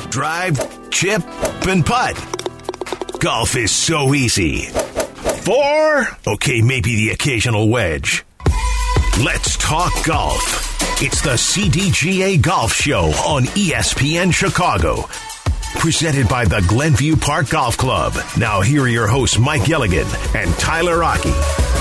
drive, chip, and putt. Golf is so easy. 4? Okay, maybe the occasional wedge. Let's talk golf. It's the CDGA Golf Show on ESPN Chicago. Presented by the Glenview Park Golf Club. Now here are your hosts, Mike Gilligan and Tyler Rocky.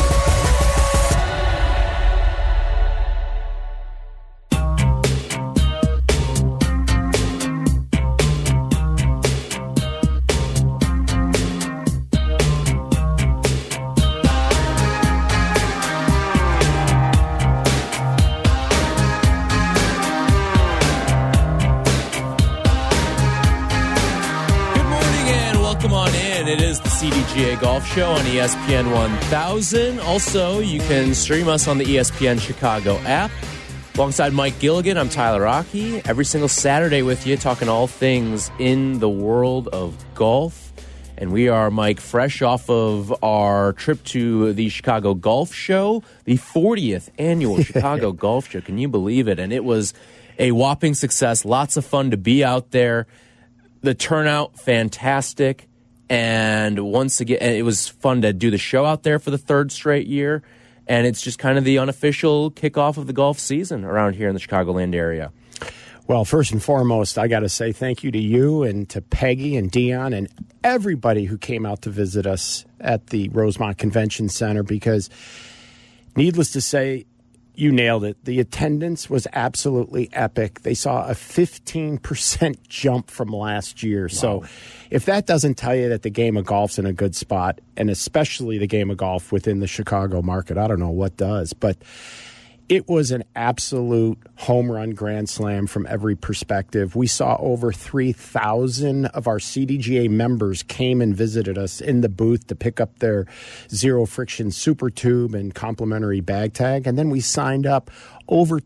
CDGA Golf Show on ESPN 1000. Also, you can stream us on the ESPN Chicago app. Alongside Mike Gilligan, I'm Tyler Rocky. Every single Saturday with you, talking all things in the world of golf. And we are, Mike, fresh off of our trip to the Chicago Golf Show, the 40th annual Chicago Golf Show. Can you believe it? And it was a whopping success. Lots of fun to be out there. The turnout, fantastic. And once again, it was fun to do the show out there for the third straight year. And it's just kind of the unofficial kickoff of the golf season around here in the Chicagoland area. Well, first and foremost, I got to say thank you to you and to Peggy and Dion and everybody who came out to visit us at the Rosemont Convention Center, because needless to say, you nailed it. The attendance was absolutely epic. They saw a 15% jump from last year. Wow. So if that doesn't tell you that the game of golf's in a good spot, and especially the game of golf within the Chicago market, I don't know what does. But it was an absolute home run grand slam from every perspective. We saw over 3,000 of our CDGA members came and visited us in the booth to pick up their Zero Friction Super Tube and complimentary bag tag. And then we signed up over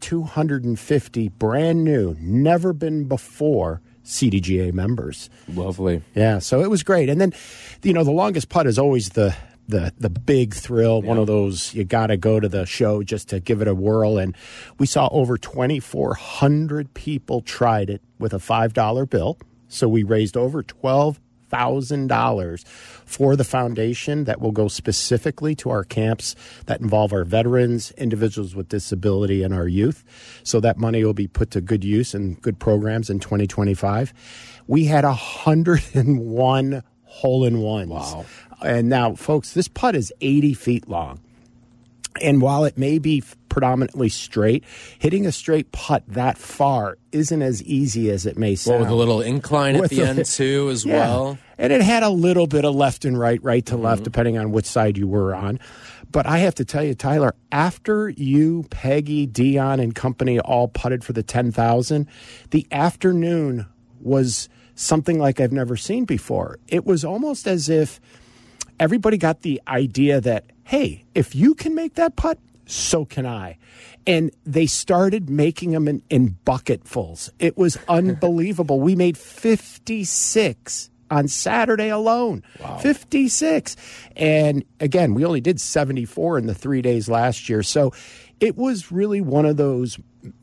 250 brand new, never been before CDGA members. Lovely. Yeah, so it was great. And then, the longest putt is always the big thrill, one of those you got to go to the show just to give it a whirl. And we saw over 2,400 people tried it with a $5 bill. So we raised over $12,000 for the foundation that will go specifically to our camps that involve our veterans, individuals with disability, and our youth. So that money will be put to good use and good programs in 2025. We had 101 hole-in-ones. Wow. And now, folks, this putt is 80 feet long. And while it may be predominantly straight, hitting a straight putt that far isn't as easy as it may sound. Well, with a little incline at the end, too, as well. And it had a little bit of left and right to left, depending on which side you were on. But I have to tell you, Tyler, after you, Peggy, Dion, and company all putted for the 10,000, the afternoon was something like I've never seen before. It was almost as if everybody got the idea that, hey, if you can make that putt, so can I. And they started making them in bucketfuls. It was unbelievable. We made 56 on Saturday alone. Wow. 56. And again, we only did 74 in the 3 days last year. So it was really one of those,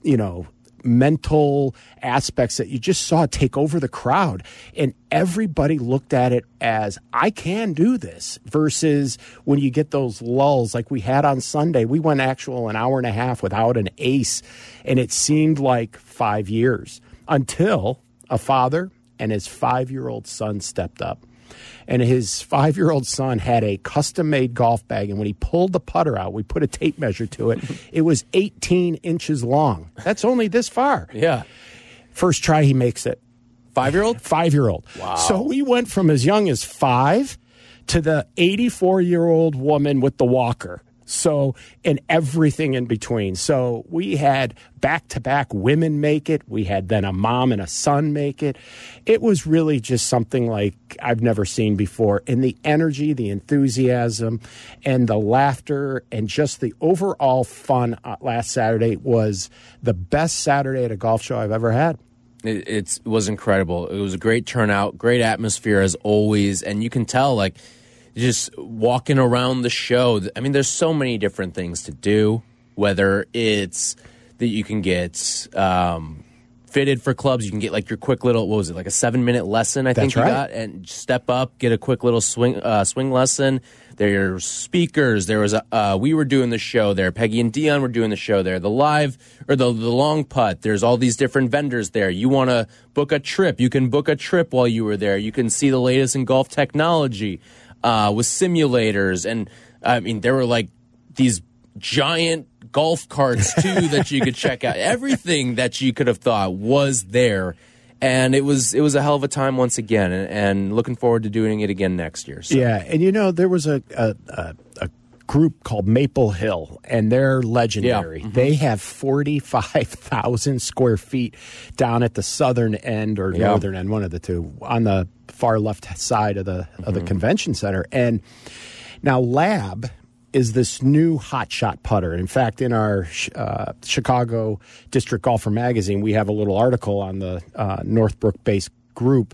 mental aspects that you just saw take over the crowd, and everybody looked at it as, I can do this, versus when you get those lulls like we had on Sunday. We went an hour and a half without an ace, and it seemed like 5 years until a father and his 5-year-old son stepped up. And his 5-year-old son had a custom-made golf bag, and when he pulled the putter out, we put a tape measure to it. It was 18 inches long. That's only this far. Yeah. First try, he makes it. 5-year-old? 5-year-old. Wow. So we went from as young as 5 to the 84-year-old woman with the walker. So, and everything in between. So we had back-to-back women make it. We had then a mom and a son make it. It was really just something like I've never seen before. And the energy, the enthusiasm, and the laughter, and just the overall fun last Saturday was the best Saturday at a golf show I've ever had. It was incredible. It was a great turnout, great atmosphere as always. And you can tell, just walking around the show, I mean, there's so many different things to do, whether it's that you can get fitted for clubs. You can get like your quick little, what was it, like a 7-minute lesson, I think you got, and step up, get a quick little swing lesson. There's speakers. There was we were doing the show there. Peggy and Dion were doing the show there. The live, or the long putt. There's all these different vendors there. You want to book a trip, you can book a trip while you were there. You can see the latest in golf technology with simulators. And I mean, there were like these giant golf carts too that you could check out. Everything that you could have thought was there. And it was a hell of a time once again, and looking forward to doing it again next year. So. Yeah, and you know, there was a group called Maple Hill, and they're legendary. Yeah. Mm-hmm. They have 45,000 square feet down at the southern end or northern end, one of the two, on the far left side of the convention center. And now Lab is this new hotshot putter. In fact, in our Chicago District Golfer magazine, we have a little article on the Northbrook-based group,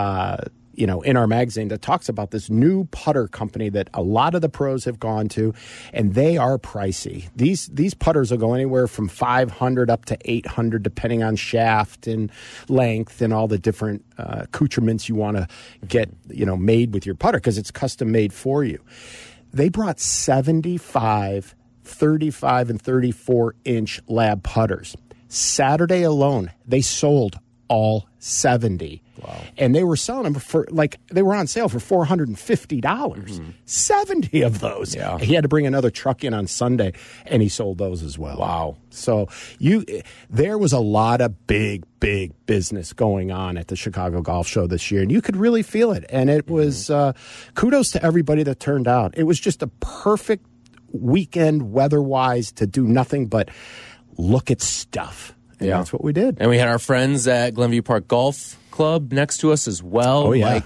in our magazine that talks about this new putter company that a lot of the pros have gone to, and they are pricey. These putters will go anywhere from $500 up to $800, depending on shaft and length and all the different accoutrements you want to get, made with your putter, because it's custom made for you. They brought 75, 35, and 34-inch Lab putters. Saturday alone, they sold all 70. Wow. And they were selling them they were on sale for $450. 70 of those. Yeah. He had to bring another truck in on Sunday, and he sold those as well. Wow. So there was a lot of big business going on at the Chicago Golf Show this year, and you could really feel it. And it was kudos to everybody that turned out. It was just a perfect weekend weather-wise to do nothing but look at stuff. And that's what we did. And we had our friends at Glenview Park Golf Club next to us as well. Oh, yeah.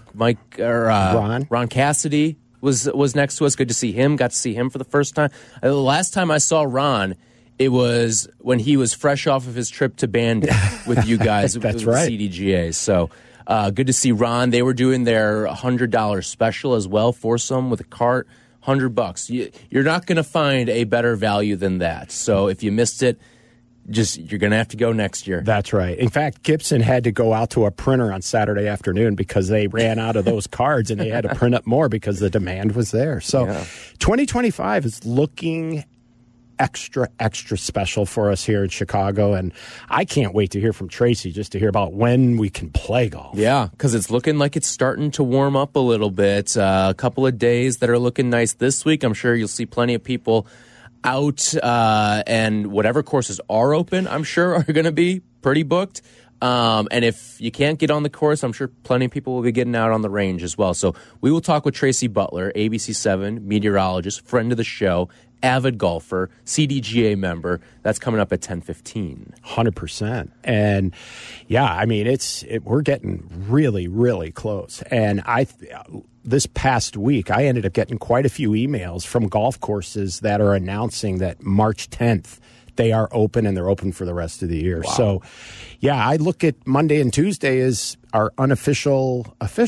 Ron Cassidy was next to us. Good to see him. Got to see him for the first time. The last time I saw Ron, it was when he was fresh off of his trip to Bandon with you guys. That's with right. CDGA. So good to see Ron. They were doing their $100 special as well, foursome with a cart, $100. You're not going to find a better value than that. So if you missed it, you're going to have to go next year. That's right. In fact, Gibson had to go out to a printer on Saturday afternoon because they ran out of those cards, and they had to print up more because the demand was there. So 2025 is looking extra special for us here in Chicago, and I can't wait to hear from Tracy just to hear about when we can play golf. Yeah, because it's looking like it's starting to warm up a little bit. A couple of days that are looking nice this week. I'm sure you'll see plenty of people out, and whatever courses are open, I'm sure are going to be pretty booked. And if you can't get on the course, I'm sure plenty of people will be getting out on the range as well. So we will talk with Tracy Butler, ABC7 meteorologist, friend of the show, avid golfer, CDGA member. That's coming up at 10:15. 100%. And yeah, I mean, we're getting really, really close. And this past week, I ended up getting quite a few emails from golf courses that are announcing that March 10th, they are open, and they're open for the rest of the year. Wow. So, yeah, I look at Monday and Tuesday as our unofficial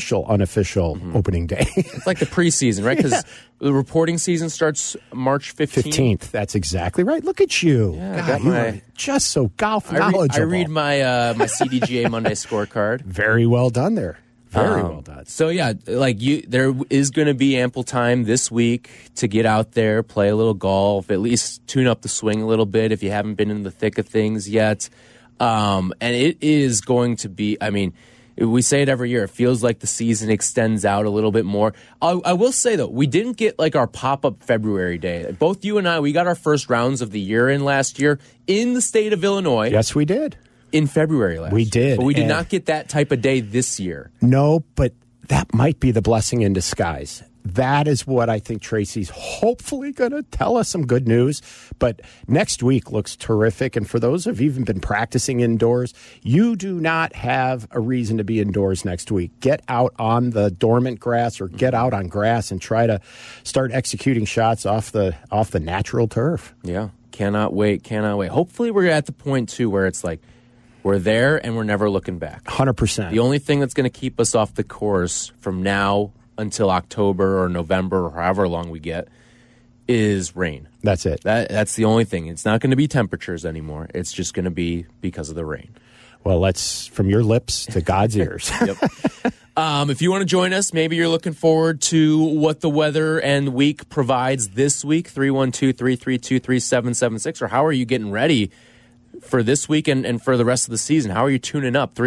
opening day. It's like the preseason, right? Because the reporting season starts March 15th. That's exactly right. Look at you. Yeah, God, you are just so golf knowledgeable. I read my my CDGA Monday scorecard. Very well done there. Very well done. So yeah, there is going to be ample time this week to get out there, play a little golf, at least tune up the swing a little bit if you haven't been in the thick of things yet. And it is going to be, I mean, we say it every year. It feels like the season extends out a little bit more. I will say, though, we didn't get like our pop-up February day. Both you and I, we got our first rounds of the year in last year in the state of Illinois. Yes, we did. In February last year. We did. But we did not get that type of day this year. No, but that might be the blessing in disguise. That is what I think Tracy's hopefully going to tell us some good news. But next week looks terrific. And for those who've even been practicing indoors, you do not have a reason to be indoors next week. Get out on the dormant grass or get out on grass and try to start executing shots off the natural turf. Yeah. Cannot wait. Hopefully we're at the point, too, where it's like, we're there, and we're never looking back. 100%. The only thing that's going to keep us off the course from now until October or November or however long we get is rain. That's it. That's the only thing. It's not going to be temperatures anymore. It's just going to be because of the rain. Well, let's from your lips to God's ears. Yep. If you want to join us, maybe you're looking forward to what the weather and week provides this week, 312-332-3776, or how are you getting ready for this week and for the rest of the season? How are you tuning up?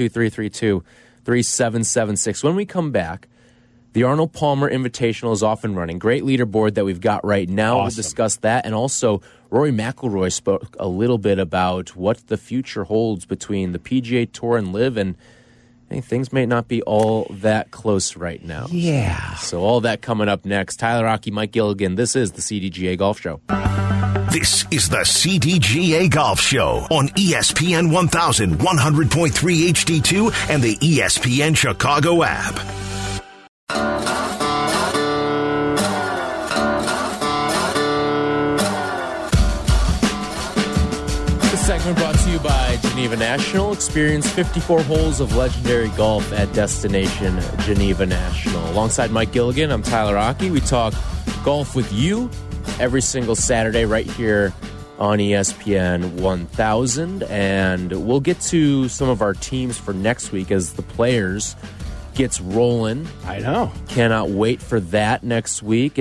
312-332-3776. When we come back, the Arnold Palmer Invitational is off and running. Great leaderboard that we've got right now. Awesome. We'll discuss that. And also, Rory McIlroy spoke a little bit about what the future holds between the PGA Tour and LIV, and I think things may not be all that close right now. Yeah. So all that coming up next. Tyler Rocky, Mike Gilligan. This is the CDGA Golf Show. This is the CDGA Golf Show on ESPN 1000, 100.3 HD2, and the ESPN Chicago app. This segment brought to you by Geneva National. Experience 54 holes of legendary golf at Destination Geneva National. Alongside Mike Gilligan, I'm Tyler Rocky. We talk golf with you every single Saturday right here on ESPN 1000. And we'll get to some of our teams for next week as the Players gets rolling. I know. Cannot wait for that next week.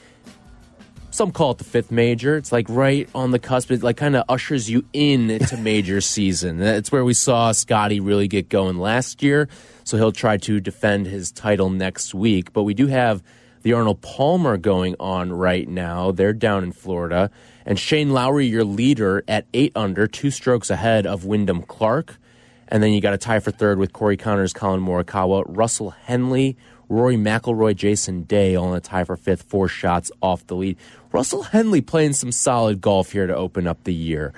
Some call it the fifth major. It's like right on the cusp. It like kind of ushers you into major season. That's where we saw Scotty really get going last year. So he'll try to defend his title next week. But we do have the Arnold Palmer going on right now. They're down in Florida. And Shane Lowry, your leader, at 8 under, 2 strokes ahead of Wyndham Clark. And then you got a tie for third with Corey Connors, Colin Morikawa, Russell Henley, Rory McIlroy, Jason Day, all in a tie for fifth, 4 shots off the lead. Russell Henley playing some solid golf here to open up the year.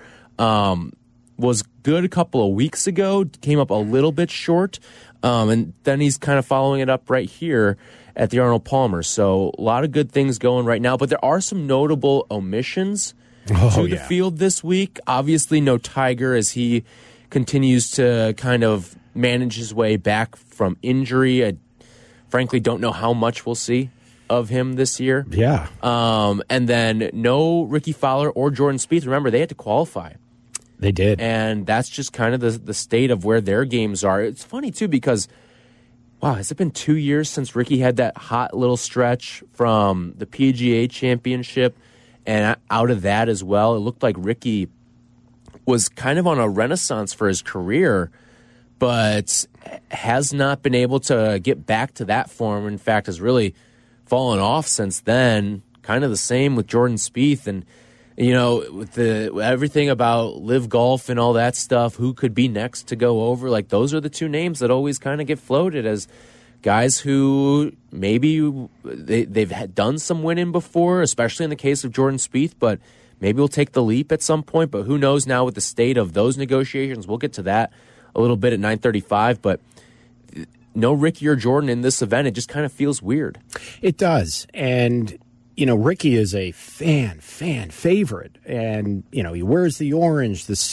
Was good a couple of weeks ago, came up a little bit short, and then he's kind of following it up right here at the Arnold Palmer. So a lot of good things going right now, but there are some notable omissions to the field this week. Obviously, no Tiger as he continues to kind of manage his way back from injury. I frankly don't know how much we'll see of him this year. Yeah. And then no Ricky Fowler or Jordan Spieth. Remember, they had to qualify. They did. And that's just kind of the state of where their games are. It's funny, too, because, wow, has it been 2 years since Ricky had that hot little stretch from the PGA Championship and out of that as well? It looked like Ricky was kind of on a renaissance for his career, but has not been able to get back to that form. In fact, has really fallen off since then. Kind of the same with Jordan Spieth. And, you know, with everything about LIV Golf and all that stuff, who could be next to go over, like those are the 2 names that always kind of get floated as guys who maybe they've had done some winning before, especially in the case of Jordan Spieth, but maybe we'll take the leap at some point. But who knows now with the state of those negotiations. We'll get to that a little bit at 9:35, but no Ricky or Jordan in this event. It just kind of feels weird. It does. And, you know, Ricky is a fan favorite. And, you know, he wears the orange, the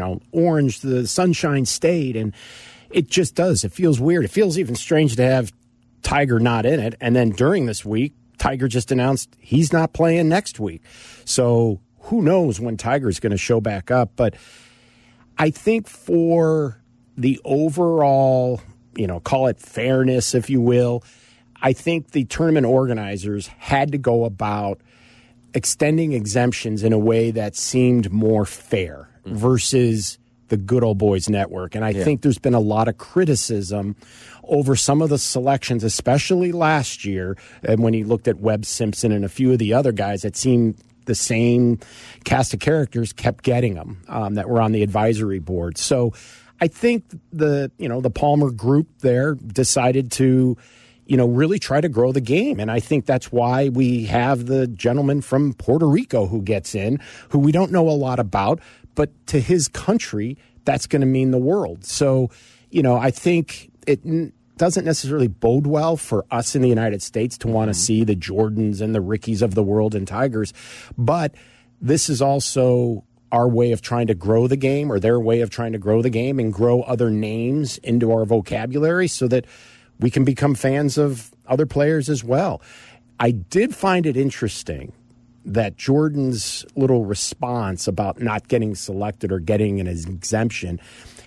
Sunshine State. And it just does. It feels weird. It feels even strange to have Tiger not in it. And then during this week, Tiger just announced he's not playing next week. So who knows when Tiger's going to show back up. But I think for the overall, you know, call it fairness, if you will, I think the tournament organizers had to go about extending exemptions in a way that seemed more fair versus the good old boys network. And I think there's been a lot of criticism over some of the selections, especially last year, and when he looked at Webb Simpson and a few of the other guys that seemed the same cast of characters kept getting them that were on the advisory board. So I think the Palmer group there decided to, you know, really try to grow the game. And I think that's why we have the gentleman from Puerto Rico who gets in, who we don't know a lot about, but to his country, that's going to mean the world. So, you know, I think it doesn't necessarily bode well for us in the United States to want to see the Jordans and the Rickies of the world and Tigers. But this is also our way of trying to grow the game, or their way of trying to grow the game and grow other names into our vocabulary so that we can become fans of other players as well. I did find it interesting that Jordan's little response about not getting selected or getting an exemption,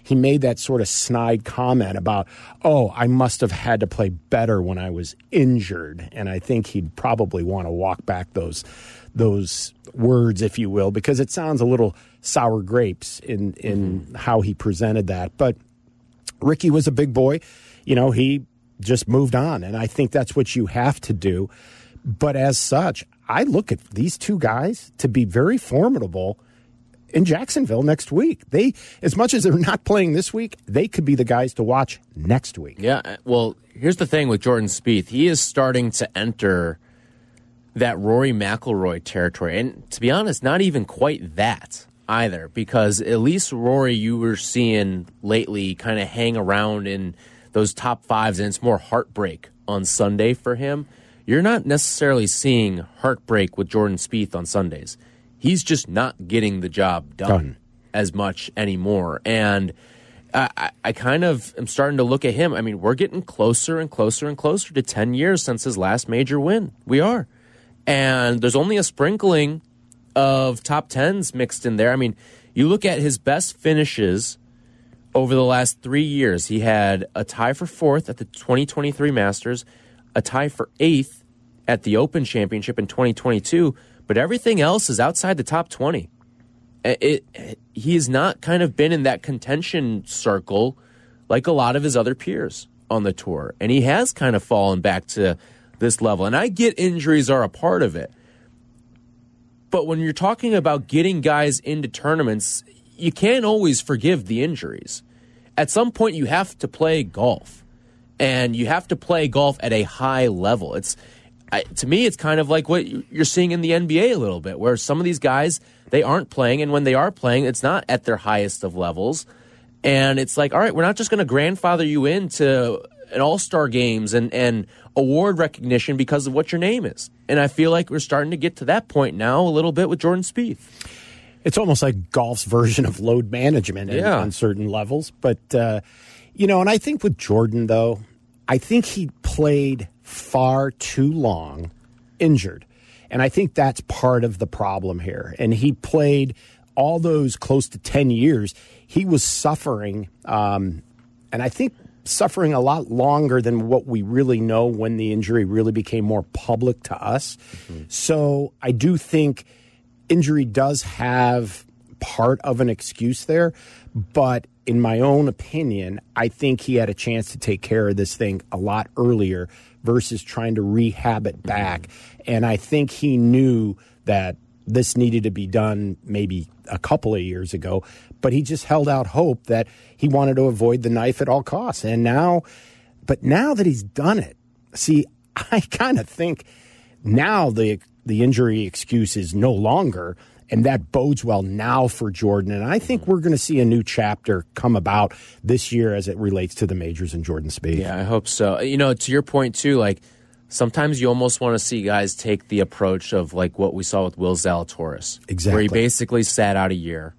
he made that sort of snide comment about, oh, I must have had to play better when I was injured. And I think he'd probably want to walk back those words, if you will, because it sounds a little sour grapes in how he presented that. But Ricky was a big boy. He just moved on, and I think that's what you have to do. But as such, I look at these two guys to be very formidable in Jacksonville next week. They, as much as they're not playing this week, they could be the guys to watch next week. Yeah, well, here's the thing with Jordan Spieth. He is starting to enter that Rory McIlroy territory. And to be honest, not even quite that either, because at least Rory you were seeing lately kind of hang around in those top fives, and it's more heartbreak on Sunday for him. You're not necessarily seeing heartbreak with Jordan Spieth on Sundays. He's just not getting the job done as much anymore. And I kind of am starting to look at him. I mean, we're getting closer and closer and closer to 10 years since his last major win. We are. And there's only a sprinkling of top tens mixed in there. I mean, you look at his best finishes over the last 3 years. He had a tie for fourth at the 2023 Masters, a tie for eighth at the Open Championship in 2022, but everything else is outside the top 20. He has not kind of been in that contention circle like a lot of his other peers on the tour, and he has kind of fallen back to this level. And I get injuries are a part of it, but when you're talking about getting guys into tournaments, you can't always forgive the injuries. At some point, you have to play golf, and you have to play golf at a high level. To me, it's kind of like what you're seeing in the NBA a little bit, where some of these guys, they aren't playing, and when they are playing, it's not at their highest of levels. And it's like, all right, we're not just going to grandfather you into an all-star games and award recognition because of what your name is. And I feel like we're starting to get to that point now a little bit with Jordan Spieth. It's almost like golf's version of load management on certain levels. But, and I think with Jordan, though, I think he played far too long injured. And I think that's part of the problem here. And he played all those close to 10 years. He was suffering, and I think suffering a lot longer than what we really know when the injury really became more public to us. Mm-hmm. So I do think injury does have part of an excuse there, but in my own opinion, I think he had a chance to take care of this thing a lot earlier versus trying to rehab it back. And I think he knew that this needed to be done maybe a couple of years ago, but he just held out hope that he wanted to avoid the knife at all costs. And now that he's done it, see, I kind of think now the injury excuse is no longer, and that bodes well now for Jordan. And I think we're going to see a new chapter come about this year as it relates to the majors and Jordan Spieth. Yeah, I hope so. To your point, too, like sometimes you almost want to see guys take the approach of like what we saw with Will Zalatoris. Exactly. Where he basically sat out a year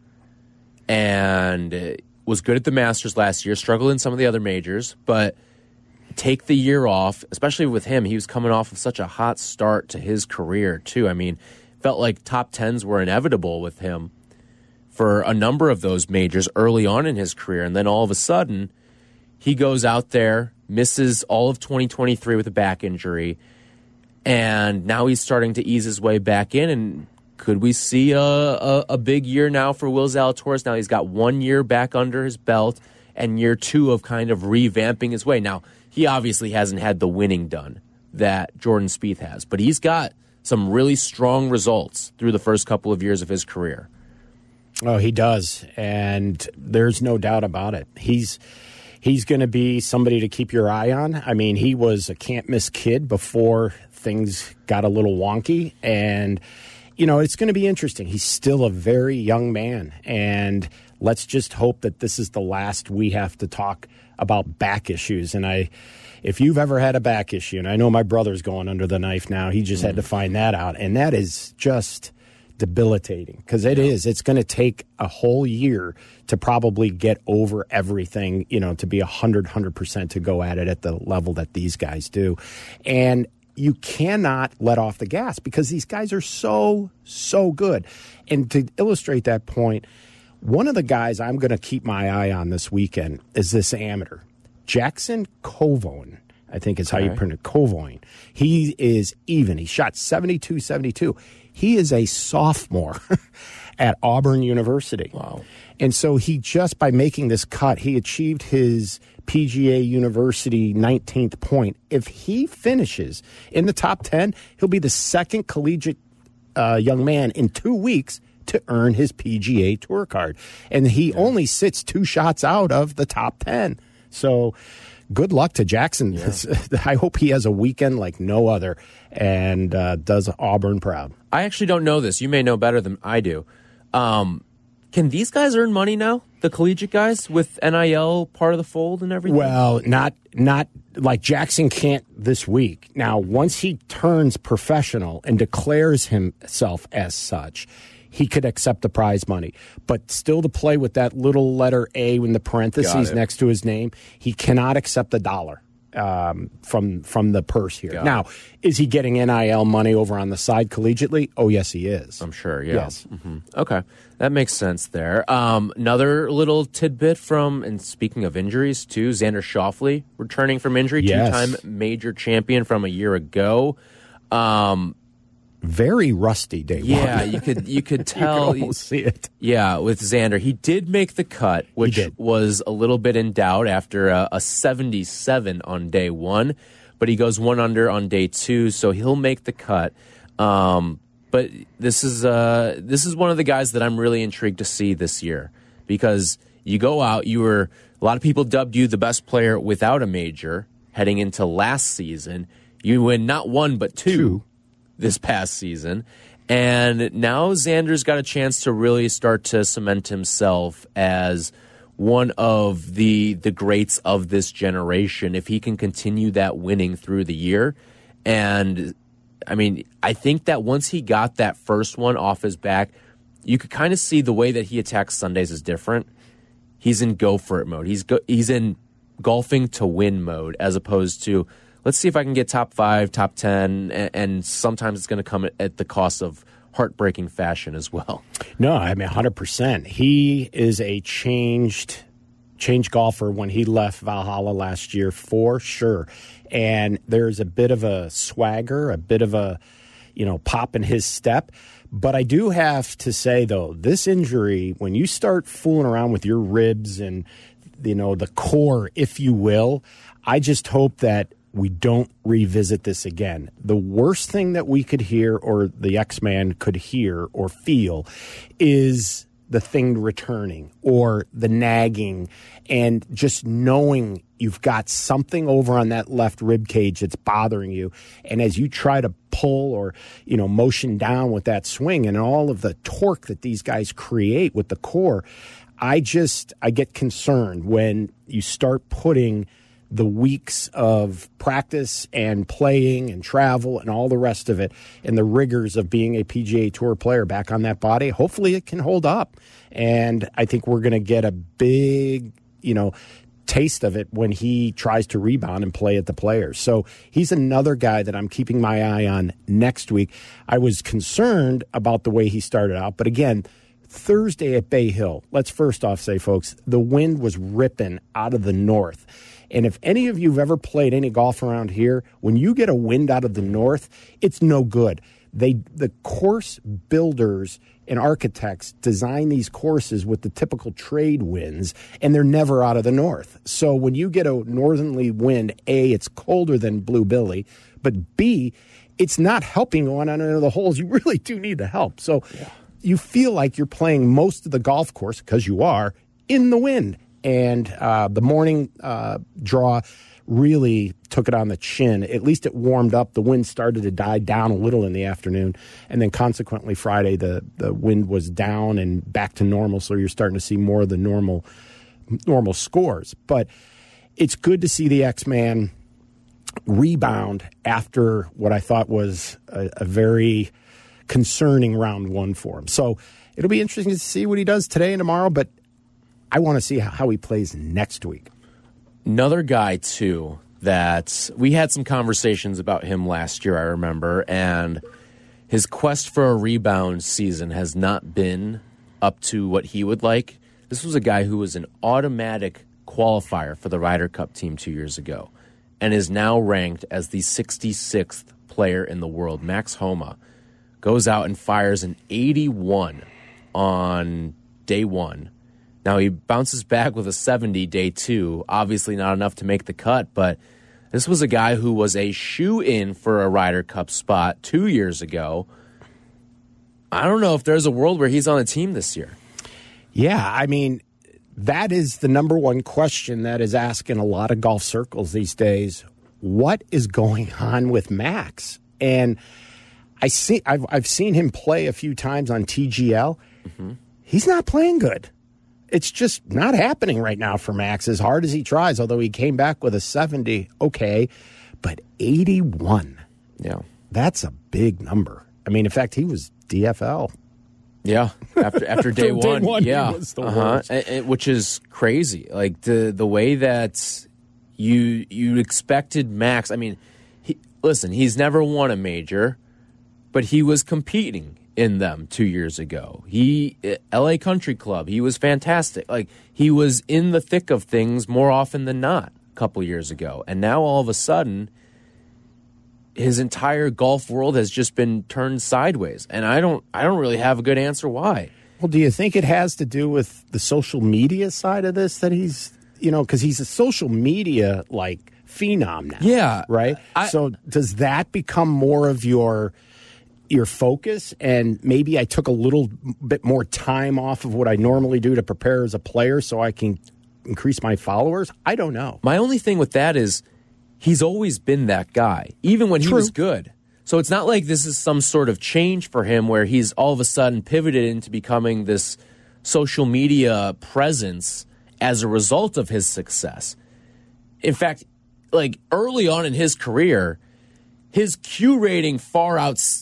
and was good at the Masters last year, struggled in some of the other majors, but take the year off, especially with him. He was coming off of such a hot start to his career, too. I mean, felt like top tens were inevitable with him for a number of those majors early on in his career. And then all of a sudden, he goes out there, misses all of 2023 with a back injury, and now he's starting to ease his way back in. And could we see a big year now for Will Zalatoris? Now he's got 1 year back under his belt and year two of kind of revamping his way. Now, he obviously hasn't had the winning done that Jordan Spieth has, but he's got some really strong results through the first couple of years of his career. Oh, he does, and there's no doubt about it. He's going to be somebody to keep your eye on. I mean, he was a can't-miss kid before things got a little wonky, and, it's going to be interesting. He's still a very young man, and let's just hope that this is the last we have to talk about back issues. And if you've ever had a back issue, and I know my brother's going under the knife now, he just had to find that out, and that is just debilitating because it's going to take a whole year to probably get over everything, to be 100% to go at it at the level that these guys do. And you cannot let off the gas because these guys are so good. And to illustrate that point, One of the guys I'm going to keep my eye on this weekend is this amateur, Jackson Covoin. I think is how you pronounce it, Covoin. He is even. He shot 72-72. He is a sophomore at Auburn University. Wow. And so he just, by making this cut, he achieved his PGA University 19th point. If he finishes in the top 10, he'll be the second collegiate young man in 2 weeks to earn his PGA Tour card. And he only sits 2 shots out of the top 10. So good luck to Jackson. Yeah. I hope he has a weekend like no other and does Auburn proud. I actually don't know this. You may know better than I do. Can these guys earn money now? The collegiate guys with NIL part of the fold and everything? Well, not like Jackson can't this week. Now, once he turns professional and declares himself as such, he could accept the prize money. But still to play with that little letter A in the parentheses next to his name, he cannot accept $1 from the purse here. Now, is he getting NIL money over on the side collegiately? Oh, yes, he is. I'm sure, yeah. Yes. Mm-hmm. Okay, that makes sense there. Another little tidbit and speaking of injuries, too, Xander Schauffele returning from injury, two-time major champion from a year ago. Very rusty day one. Yeah, you could tell. You could almost see it. Yeah, with Xander. He did make the cut, which was a little bit in doubt after a 77 on day one, but he goes 1 under on day 2, so he'll make the cut. But this is one of the guys that I'm really intrigued to see this year, because you go out, a lot of people dubbed you the best player without a major heading into last season. You win not 1 but 2. This past season, and now Xander's got a chance to really start to cement himself as one of the greats of this generation if he can continue that winning through the year. And I mean, I think that once he got that first one off his back, you could kind of see the way that he attacks Sundays is different. He's in go for it mode. He's in golfing to win mode, as opposed to, let's see if I can get top 5, top 10, and sometimes it's going to come at the cost of heartbreaking fashion as well. No, I mean 100%. He is a changed golfer when he left Valhalla last year, for sure. And there's a bit of a swagger, a bit of a pop in his step. But I do have to say, though, this injury, when you start fooling around with your ribs and the core, if you will, I just hope that we don't revisit this again. The worst thing that we could hear, or the X-Man could hear or feel, is the thing returning or the nagging, and just knowing you've got something over on that left rib cage that's bothering you. And as you try to pull or, motion down with that swing and all of the torque that these guys create with the core, I get concerned when you start putting the weeks of practice and playing and travel and all the rest of it and the rigors of being a PGA Tour player back on that body. Hopefully it can hold up. And I think we're going to get a big, taste of it when he tries to rebound and play at the Players. So he's another guy that I'm keeping my eye on next week. I was concerned about the way he started out, but again, Thursday at Bay Hill, let's first off say, folks, the wind was ripping out of the north. And if any of you have ever played any golf around here, when you get a wind out of the north, it's no good. The course builders and architects design these courses with the typical trade winds, and they're never out of the north. So when you get a northerly wind, A, it's colder than Blue Billy, but B, it's not helping on any of the holes. You really do need the help. So you feel like you're playing most of the golf course, because you are, in the wind. And the morning draw really took it on the chin. At least it warmed up. The wind started to die down a little in the afternoon. And then consequently Friday, the wind was down and back to normal. So you're starting to see more of the normal scores. But it's good to see the X-Man rebound after what I thought was a very concerning round one for him. So it'll be interesting to see what he does today and tomorrow. But I want to see how he plays next week. Another guy, too, that we had some conversations about him last year, I remember, and his quest for a rebound season has not been up to what he would like. This was a guy who was an automatic qualifier for the Ryder Cup team 2 years ago and is now ranked as the 66th player in the world. Max Homa goes out and fires an 81 on day one. Now he bounces back with a 70 day two. Obviously not enough to make the cut, but this was a guy who was a shoe-in for a Ryder Cup spot 2 years ago. I don't know if there's a world where he's on a team this year. Yeah, I mean, that is the number one question that is asked in a lot of golf circles these days. What is going on with Max? And I've seen him play a few times on TGL. Mm-hmm. He's not playing good. It's just not happening right now for Max as hard as he tries, although he came back with a 70, okay, but 81. Yeah. That's a big number. I mean, in fact, he was DFL. Yeah, after day one, yeah, he was the worst. Which is crazy. Like the way that you expected Max. I mean, listen, he's never won a major, but he was competing in them 2 years ago. LA Country Club, he was fantastic. Like he was in the thick of things more often than not a couple years ago, and now all of a sudden, his entire golf world has just been turned sideways, and I don't really have a good answer why. Well, do you think it has to do with the social media side of this that he's, because he's a social media like phenom now. Yeah. Right? So does that become more of your focus? And maybe I took a little bit more time off of what I normally do to prepare as a player so I can increase my followers? I don't know. My only thing with that is he's always been that guy, even when he was good. So it's not like this is some sort of change for him where he's all of a sudden pivoted into becoming this social media presence as a result of his success. In fact, like early on in his career, his Q rating far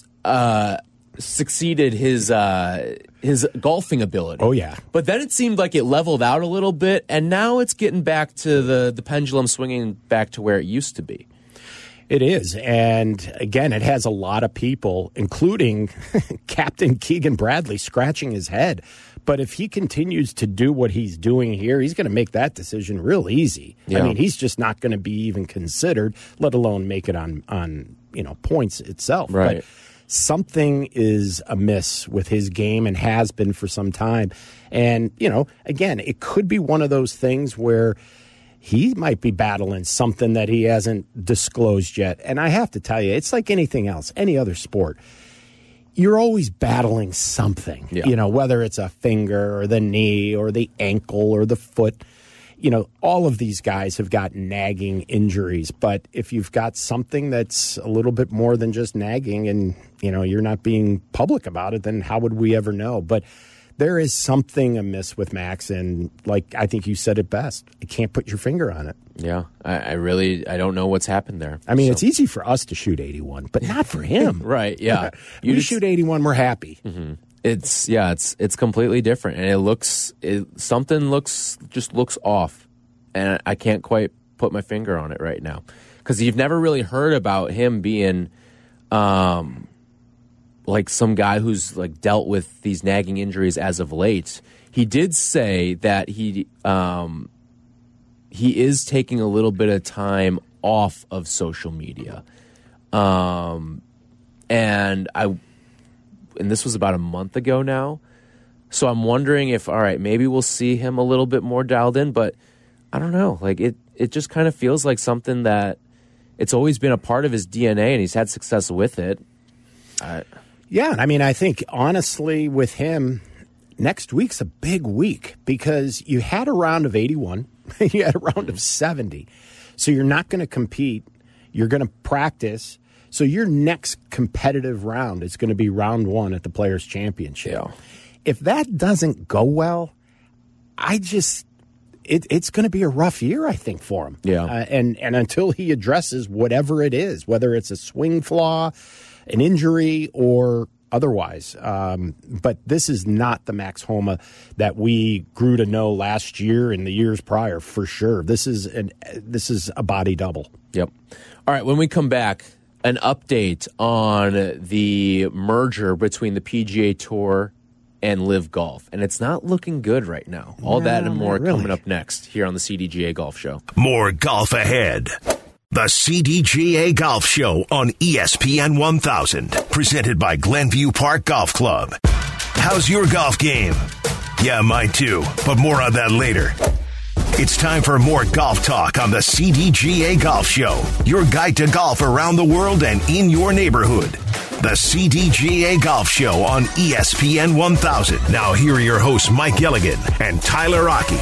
succeeded his golfing ability. Oh, yeah. But then it seemed like it leveled out a little bit, and now it's getting back to the pendulum swinging back to where it used to be. It is. And again, it has a lot of people, including Captain Keegan Bradley, scratching his head. But if he continues to do what he's doing here, he's going to make that decision real easy. Yeah. I mean, he's just not going to be even considered, let alone make it on points itself. Right. But something is amiss with his game and has been for some time. And, again, it could be one of those things where he might be battling something that he hasn't disclosed yet. And I have to tell you, it's like anything else, any other sport. You're always battling something, whether it's a finger or the knee or the ankle or the foot. All of these guys have got nagging injuries. But if you've got something that's a little bit more than just nagging and, you're not being public about it, then how would we ever know? But there is something amiss with Max. And like I think you said it best, you can't put your finger on it. Yeah, I don't know what's happened there. I mean, it's easy for us to shoot 81, but not for him. Right, yeah. You shoot 81, we're happy. Mm-hmm. It's completely different, and something looks off, and I can't quite put my finger on it right now because you've never really heard about him being like some guy who's like dealt with these nagging injuries as of late. He did say that he is taking a little bit of time off of social media, and this was about a month ago now. So I'm wondering if, all right, maybe we'll see him a little bit more dialed in, but I don't know. Like it just kind of feels like something that it's always been a part of his DNA, and he's had success with it. Yeah, I mean, I think honestly with him, next week's a big week because you had a round of 81, you had a round of 70, so you're not going to compete. You're going to practice. So your next competitive round is going to be round one at the Players' Championship. Yeah. If that doesn't go well, it's going to be a rough year, I think, for him. Yeah. And until he addresses whatever it is, whether it's a swing flaw, an injury, or otherwise. But this is not the Max Homa that we grew to know last year and the years prior, for sure. This is a body double. Yep. All right, when we come back, an update on the merger between the PGA Tour and Live Golf, and it's not looking good right now. All that and more really. coming up next here on the CDGA Golf Show. More golf ahead. The CDGA Golf Show on ESPN 1000. Presented by Glenview Park Golf Club. How's your golf game? Yeah, mine too, but more on that later. It's time for more golf talk on the CDGA Golf Show. Your guide to golf around the world and in your neighborhood. The CDGA Golf Show on ESPN 1000. Now here are your hosts, Mike Gilligan and Tyler Rocky.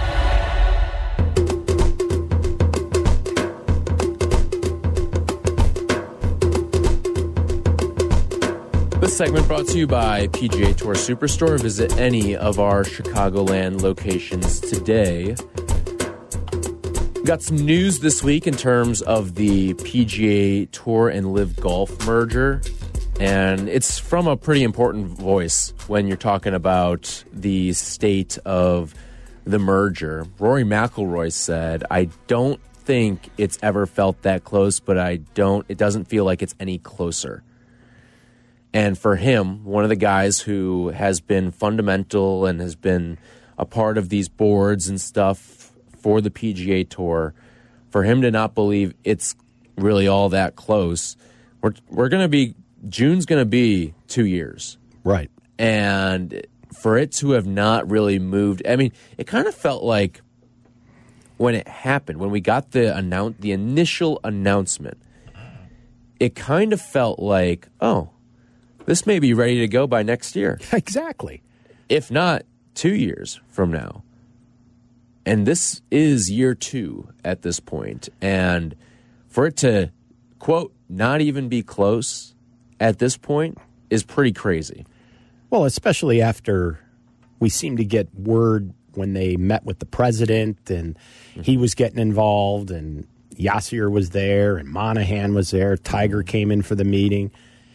This segment brought to you by PGA Tour Superstore. Visit any of our Chicagoland locations today. Got some news this week in terms of the PGA Tour and Live Golf merger. And it's from a pretty important voice when you're talking about the state of the merger. Rory McIlroy said, I don't think it's ever felt that close, but it doesn't feel like it's any closer. And for him, one of the guys who has been fundamental and has been a part of these boards and stuff for the PGA Tour, for him to not believe it's really all that close, we're going to be, June's going to be 2 years. Right. And for it to have not really moved, I mean, it kind of felt like when it happened, when we got the initial announcement, it kind of felt like, oh, this may be ready to go by next year. Exactly. If not 2 years from now. And this is year 2 at this point. And for it to, quote, not even be close at this point is pretty crazy. Well, especially after we seem to get word when they met with the president and he was getting involved and Yasir was there and Monahan was there. Tiger came in for the meeting.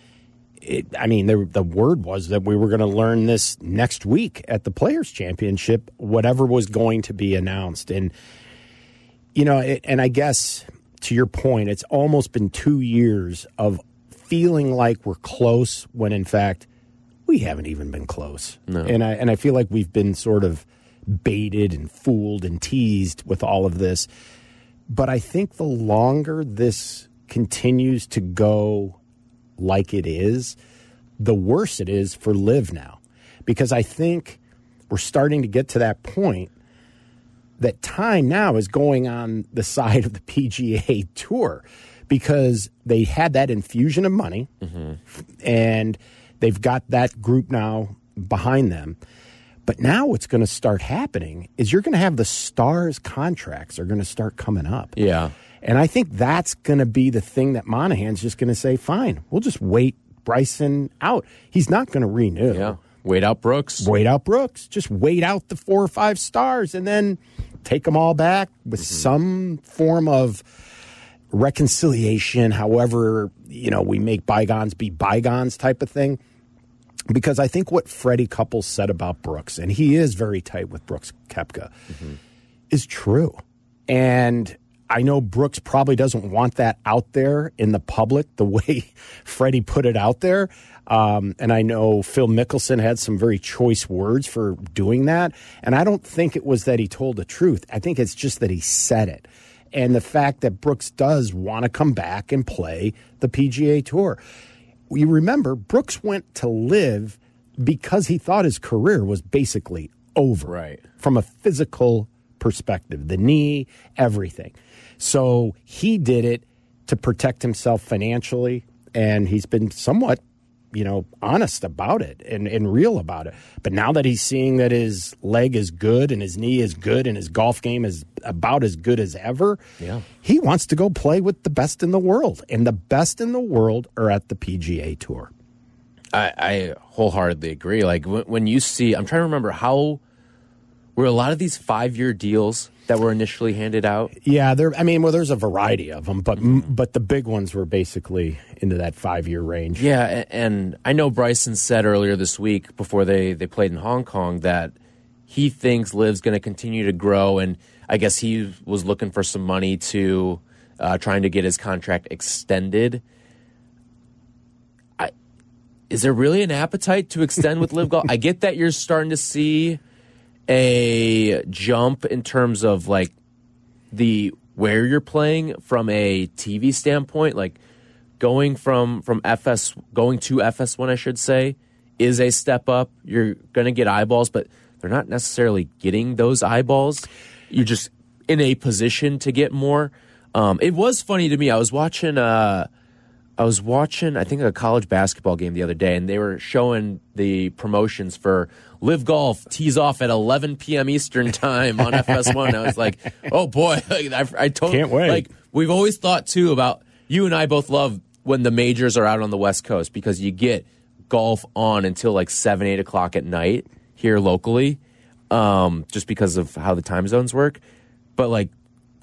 The word was that we were going to learn this next week at the Players' Championship, whatever was going to be announced. And, and I guess to your point, it's almost been 2 years of feeling like we're close when, in fact, we haven't even been close. No. And I feel like we've been sort of baited and fooled and teased with all of this. But I think the longer this continues to go like it is, the worse it is for Liv now. Because I think we're starting to get to that point that time now is going on the side of the PGA Tour because they had that infusion of money and they've got that group now behind them. But now what's going to start happening is you're going to have the stars contracts are going to start coming up. Yeah. And I think that's going to be the thing that Monahan's just going to say, fine, we'll just wait Bryson out. He's not going to renew. Yeah. Wait out Brooks. Wait out Brooks. Just wait out the 4 or 5 stars and then take them all back with some form of reconciliation, however, we make bygones be bygones type of thing. Because I think what Freddie Couples said about Brooks, and he is very tight with Brooks Koepka, is true. And I know Brooks probably doesn't want that out there in the public the way Freddie put it out there. And I know Phil Mickelson had some very choice words for doing that. And I don't think it was that he told the truth. I think it's just that he said it. And the fact that Brooks does want to come back and play the PGA Tour. You remember, Brooks went to Live because he thought his career was basically over. Right. From a physical perspective, the knee, everything. So he did it to protect himself financially, and he's been somewhat, honest about it and real about it. But now that he's seeing that his leg is good and his knee is good and his golf game is about as good as ever, he wants to go play with the best in the world. And the best in the world are at the PGA Tour. I wholeheartedly agree. Like when you see, I'm trying to remember were a lot of these 5-year deals that were initially handed out? Yeah, there's a variety of them, but the big ones were basically into that 5-year range. Yeah, and I know Bryson said earlier this week before they played in Hong Kong that he thinks Liv's going to continue to grow, and I guess he was looking for some money to trying to get his contract extended. is there really an appetite to extend with Live Golf? I get that you're starting to see a jump in terms of like where you're playing from a TV standpoint, like going to FS1, I should say, is a step up. You're going to get eyeballs, but they're not necessarily getting those eyeballs. You're just in a position to get more. It was funny to me. I was watching, I think, a college basketball game the other day, and they were showing the promotions for Live Golf tees off at 11 p.m. Eastern time on FS1. I was like, oh boy, I totally can't wait. Like, we've always thought too about, you and I both love when the majors are out on the West Coast because you get golf on until like 7, 8 o'clock at night here locally, just because of how the time zones work. But like,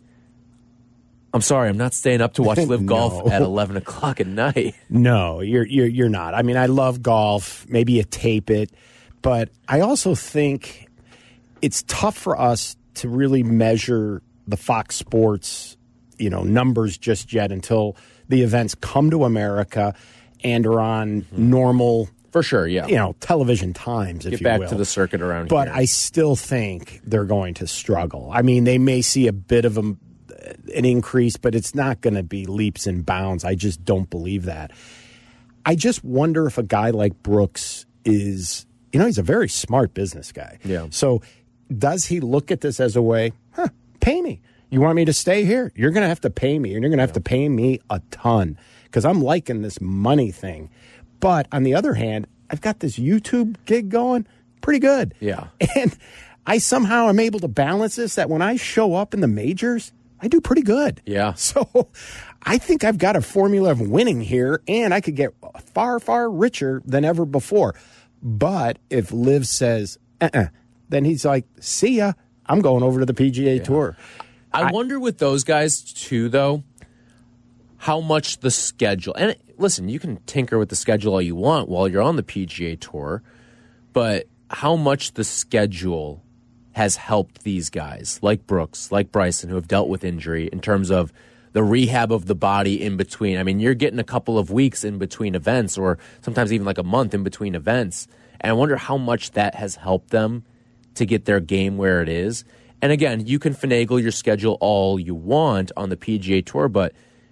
I'm sorry, I'm not staying up to watch Live Golf at 11 o'clock at night. No, you're not. I mean, I love golf. Maybe you tape it. But I also think it's tough for us to really measure the Fox Sports, numbers just yet until the events come to America and are on normal, for sure, yeah, television times, if you will. Get back to the circuit around but here. I still think they're going to struggle. I mean, they may see a bit of an increase, but it's not going to be leaps and bounds. I just don't believe that. I just wonder if a guy like Brooks is, he's a very smart business guy. Yeah. So does he look at this as a way, pay me. You want me to stay here? You're going to have to pay me, and you're going to have to pay me a ton because I'm liking this money thing. But on the other hand, I've got this YouTube gig going pretty good. Yeah. And I somehow am able to balance this that when I show up in the majors, I do pretty good. Yeah. So I think I've got a formula of winning here, and I could get far, far richer than ever before. But if Liv says, then he's like, see ya, I'm going over to the PGA Tour. I wonder with those guys, too, though, how much the schedule. And listen, you can tinker with the schedule all you want while you're on the PGA Tour, but how much the schedule has helped these guys like Brooks, like Bryson, who have dealt with injury in terms of the rehab of the body in between. I mean, you're getting a couple of weeks in between events or sometimes even like a month in between events. And I wonder how much that has helped them to get their game where it is. And again, you can finagle your schedule all you want on the PGA Tour, but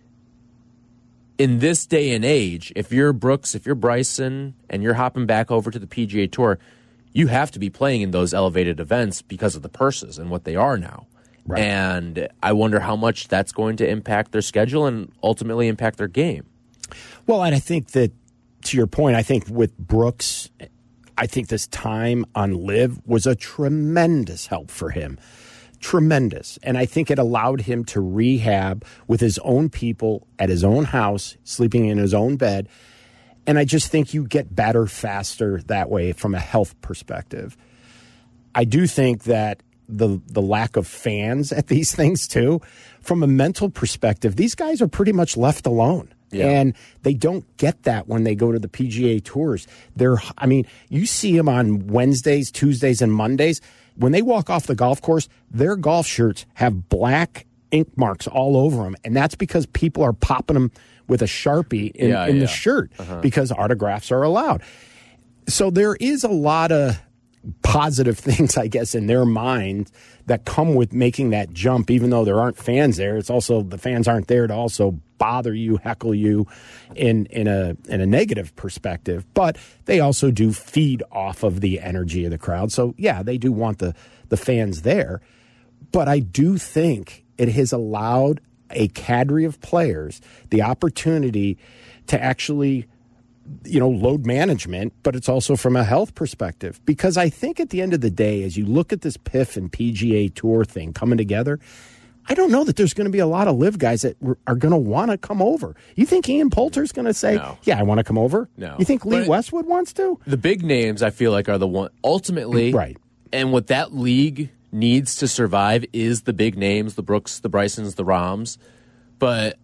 in this day and age, if you're Brooks, if you're Bryson, and you're hopping back over to the PGA Tour, you have to be playing in those elevated events because of the purses and what they are now. Right. And I wonder how much that's going to impact their schedule and ultimately impact their game. Well, and I think that, to your point, I think with Brooks, I think this time on Live was a tremendous help for him. Tremendous. And I think it allowed him to rehab with his own people at his own house, sleeping in his own bed. And I just think you get better faster that way from a health perspective. I do think that the lack of fans at these things, too, from a mental perspective, these guys are pretty much left alone. Yeah. And they don't get that when they go to the PGA Tours. You see them on Wednesdays, Tuesdays, and Mondays. When they walk off the golf course, their golf shirts have black ink marks all over them. And that's because people are popping them with a Sharpie in the shirt because autographs are allowed. So there is a lot of positive things, I guess, in their mind that come with making that jump, even though there aren't fans there. It's also the fans aren't there to also bother you, heckle you in a negative perspective, but they also do feed off of the energy of the crowd. So yeah, they do want the fans there, but I do think it has allowed a cadre of players the opportunity to actually load management, but it's also from a health perspective. Because I think at the end of the day, as you look at this PIF and PGA Tour thing coming together, I don't know that there's going to be a lot of Live guys that are going to want to come over. You think Ian Poulter's going to say, yeah, I want to come over? No. You think Lee Westwood wants to? The big names, I feel like, are the one ultimately. Right. And what that league needs to survive is the big names, the Brooks, the Brysons, the Rahms. But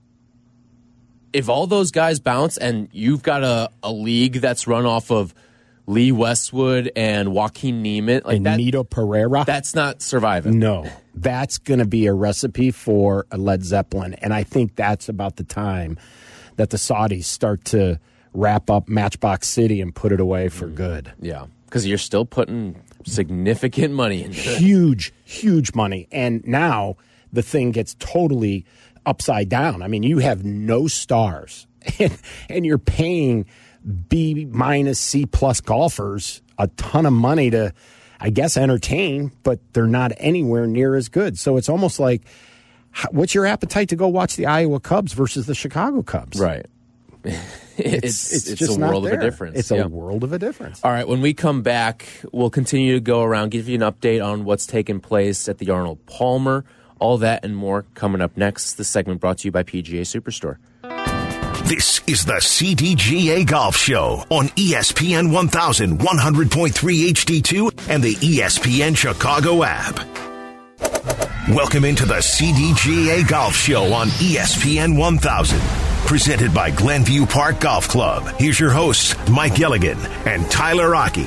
if all those guys bounce and you've got a league that's run off of Lee Westwood and Joaquin Niemann, like and Nito Pereira, that's not surviving. No, that's going to be a recipe for a Led Zeppelin. And I think that's about the time that the Saudis start to wrap up Matchbox City and put it away for good. Yeah, because you're still putting significant money into it. Huge money. And now the thing gets totally upside down. I mean, you have no stars, and you're paying B minus C plus golfers a ton of money to, I guess, entertain, but they're not anywhere near as good. So it's almost like, what's your appetite to go watch the Iowa Cubs versus the Chicago Cubs? Right. It's just a world of a there. difference. It's a world of a difference. All right, when we come back, we'll continue to go around, give you an update on what's taken place at the Arnold Palmer. All that and more coming up next. This segment brought to you by PGA Superstore. This is the CDGA Golf Show on ESPN 1100.3 HD2 and the ESPN Chicago app. Welcome into the CDGA Golf Show on ESPN 1000. Presented by Glenview Park Golf Club. Here's your hosts, Mike Gilligan and Tyler Rocky.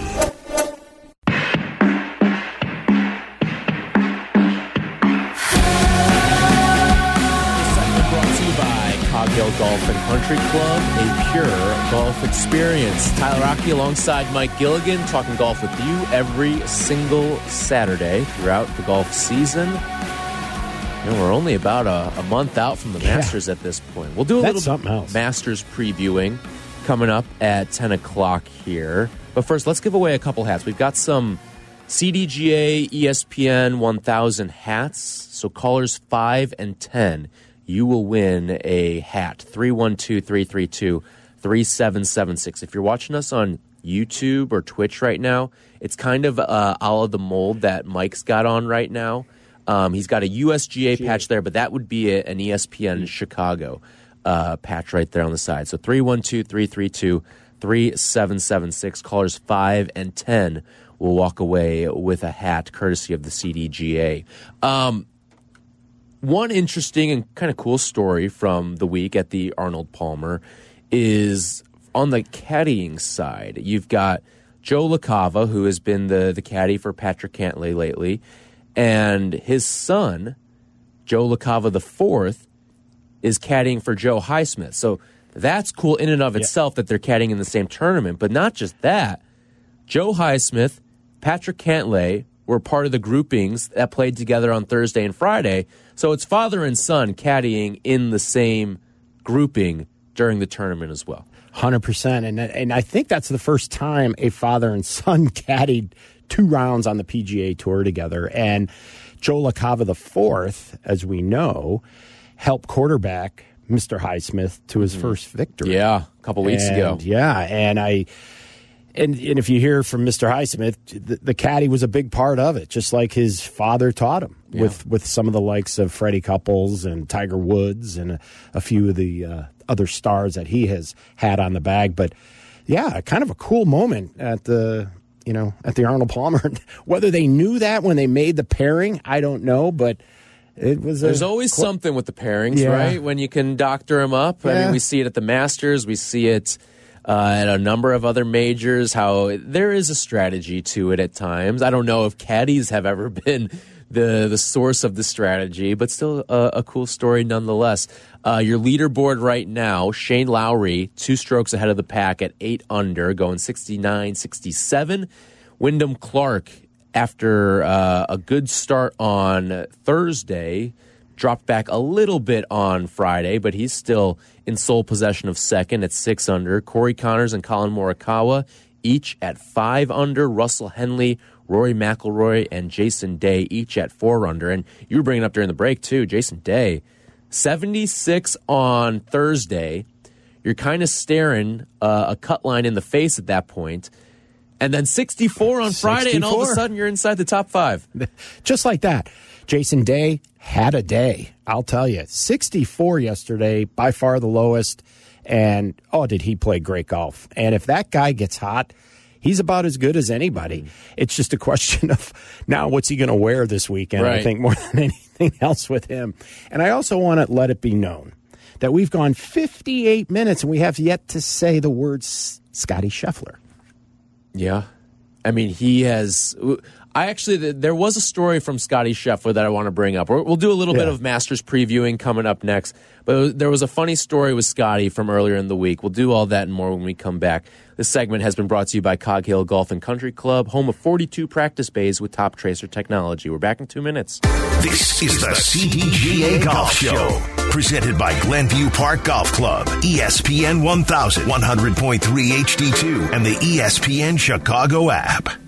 Coghill Golf and Country Club, a pure golf experience. Tyler Rocky alongside Mike Gilligan, talking golf with you every single Saturday throughout the golf season. You know, we're only about a month out from the Masters at this point. We'll do a little Masters previewing coming up at 10 o'clock here. But first, let's give away a couple hats. We've got some CDGA ESPN 1000 hats. So callers 5 and 10. You will win a hat, 312-332-3776. If you're watching us on YouTube or Twitch right now, it's kind of a la the mold that Mike's got on right now. He's got a USGA patch there, but that would be an ESPN Chicago patch right there on the side. So 312-332-3776. Callers 5 and 10 will walk away with a hat courtesy of the CDGA. One interesting and kind of cool story from the week at the Arnold Palmer is on the caddying side. You've got Joe LaCava, who has been the caddy for Patrick Cantlay lately, and his son, Joe LaCava IV, is caddying for Joe Highsmith. So that's cool in and of itself that they're caddying in the same tournament. But not just that. Joe Highsmith, Patrick Cantlay were part of the groupings that played together on Thursday and Friday. So it's father and son caddying in the same grouping during the tournament as well. 100%. And I think that's the first time a father and son caddied 2 rounds on the PGA Tour together. And Joe LaCava IV, as we know, helped quarterback Mr. Highsmith to his first victory. Yeah, a couple weeks ago. Yeah, and if you hear from Mr. Highsmith, the caddy was a big part of it, just like his father taught him, with some of the likes of Freddie Couples and Tiger Woods and a few of the other stars that he has had on the bag. But yeah, kind of a cool moment at the Arnold Palmer. Whether they knew that when they made the pairing, I don't know, but it was. There's always something with the pairings, right? When you can doctor them up. I mean, we see it at the Masters, we see it at a number of other majors, how there is a strategy to it at times. I don't know if caddies have ever been the source of the strategy, but still a cool story nonetheless. Your leaderboard right now, Shane Lowry, 2 strokes ahead of the pack at 8 under, going 69-67. Wyndham Clark, after a good start on Thursday, dropped back a little bit on Friday, but he's still in sole possession of second at 6 under. Corey Connors and Colin Morikawa each at 5 under. Russell Henley, Rory McIlroy, and Jason Day each at 4 under. And you were bringing up during the break, too, Jason Day, 76 on Thursday. You're kind of staring a cut line in the face at that point. And then 64 on Friday, and all of a sudden you're inside the top 5. Just like that. Jason Day had a day, I'll tell you. 64 yesterday, by far the lowest. And, did he play great golf. And if that guy gets hot, he's about as good as anybody. It's just a question of now what's he going to wear this weekend, I think, more than anything else with him. And I also want to let it be known that we've gone 58 minutes and we have yet to say the words Scotty Scheffler. Yeah. I mean, he has... There was a story from Scotty Scheffler that I want to bring up. We'll do a little bit of Masters previewing coming up next. But there was a funny story with Scotty from earlier in the week. We'll do all that and more when we come back. This segment has been brought to you by Cog Hill Golf and Country Club, home of 42 practice bays with top tracer technology. We're back in 2 minutes. This is the CDGA Golf Show, presented by Glenview Park Golf Club, ESPN 1000, 100.3 HD2, and the ESPN Chicago app.